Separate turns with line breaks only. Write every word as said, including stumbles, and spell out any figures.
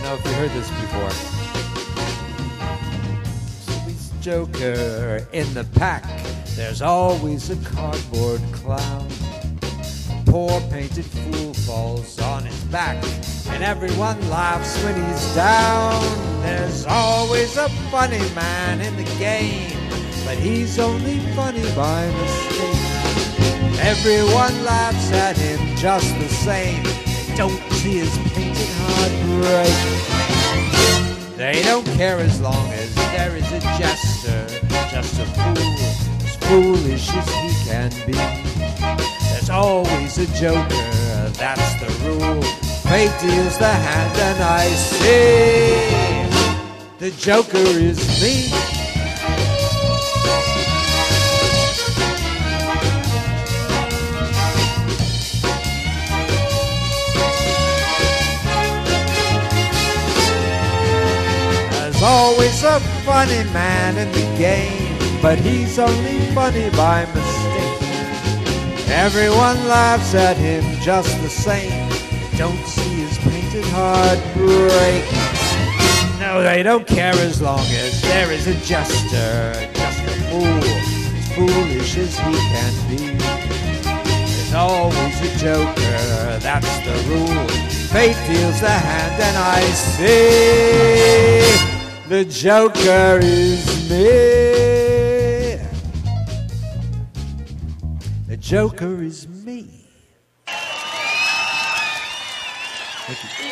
know if you heard this before. He's Joker in the pack. There's always a cardboard clown. Poor painted fool falls on his back, and everyone laughs when he's down. There's always a funny man in the game, but he's only funny by mistake. Everyone laughs at him just the same. They don't see his painted heart break. They don't care as long as there is a jester, just a fool, as foolish as he can be. There's always a joker, that's the rule. Fate deals the hand and I see the joker is me. There's always a funny man in the game, but he's only funny by mistake. Everyone laughs at him just the same. Don't see his painted heart break. No, they don't care as long as there is a jester, just a fool, as foolish as he can be. There's always a joker, that's the rule. Fate deals the hand and I see the joker is me. The joker is me. Thank you.